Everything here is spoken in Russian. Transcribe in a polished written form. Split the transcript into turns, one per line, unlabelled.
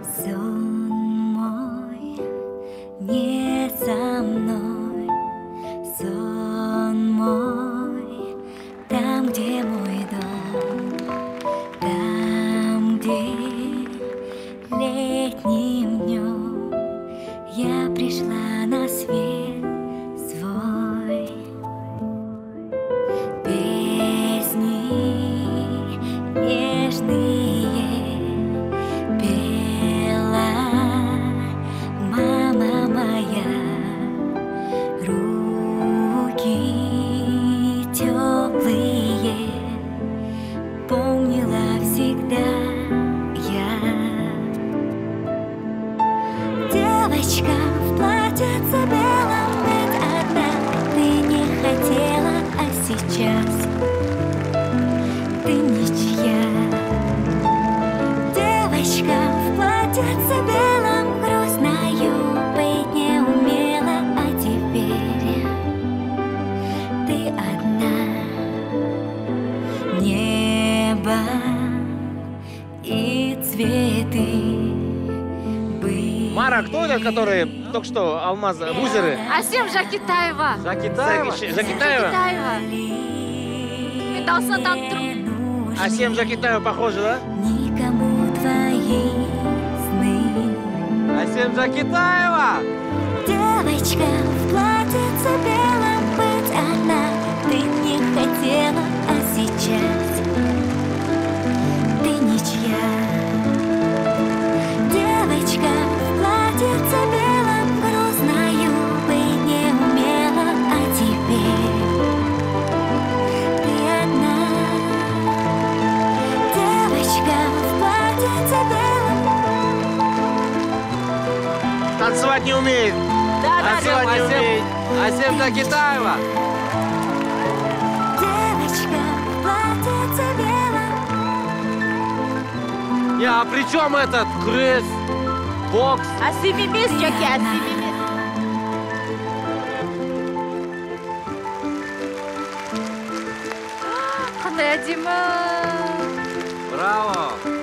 Сон мой не со мной, сон мой там, где мой дом, там, где летним днем я пришла на свет свой. Песни нежные пела мама моя, руки теплые помнила всегда я. Девочка в платьице белом, ведь одна ты не хотела, а сейчас ты ничья. Девочка в платьице белом, грустною быть не умела, а теперь ты одна. Небо и цветы были.
Мара, кто это, который только что алмаз, бузеры?
Асем Жакитаева.
Жакитаева?
Метался так трудно.
Асем Жакитаева похоже, да?
Никому твои сны.
Асем Жакитаева!
Девочка в платьице белом, быть она ты не хотела, а сейчас ты ничья. Девочка в платьице белом, грустною быть не умела, а теперь ты одна. Девочка в платьице белом.
Танцевать не умеет. Танцевать не умеет.
Асем Жакитаева!
Девочка в платьице белом.
А при чем этот крыс? Бокс?
Асимимис, Джаки, асимимис. Қандай әдемі.
Браво!